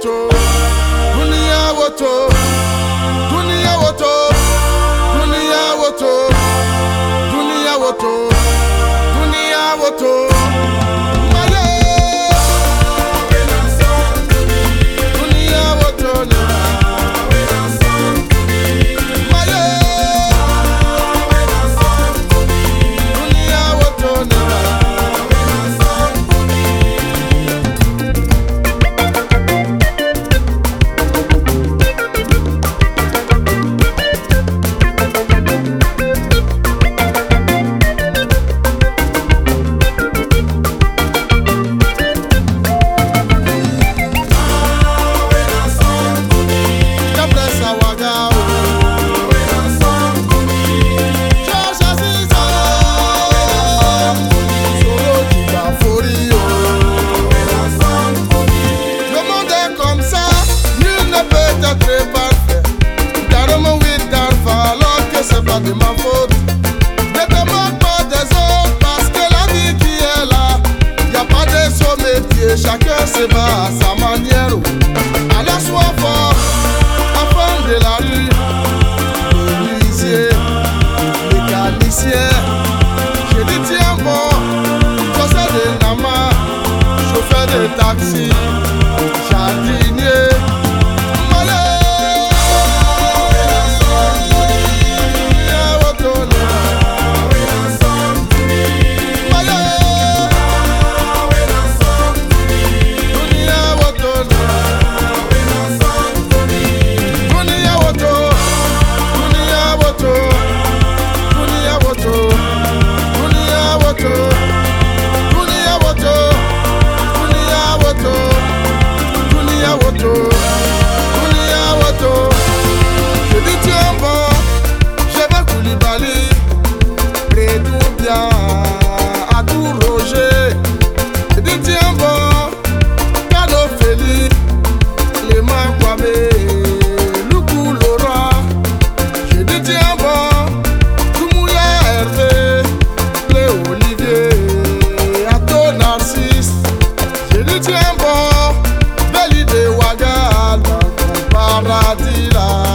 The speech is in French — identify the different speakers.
Speaker 1: woto, dunia woto, dunia woto, dunia woto, dunia woto, dunia woto. De ma faute, ne te moque pas des autres parce que la vie qui est là, y a pas de son métier, chacun se bat à sa manière. Alors sois fort, enfant de la rue, menuisier, mécanicien. J'ai dit tiens bon, faiseur de nama, chauffeur de taxi, jardinier. Tiens bon, belle idée waga dans ton paradis là.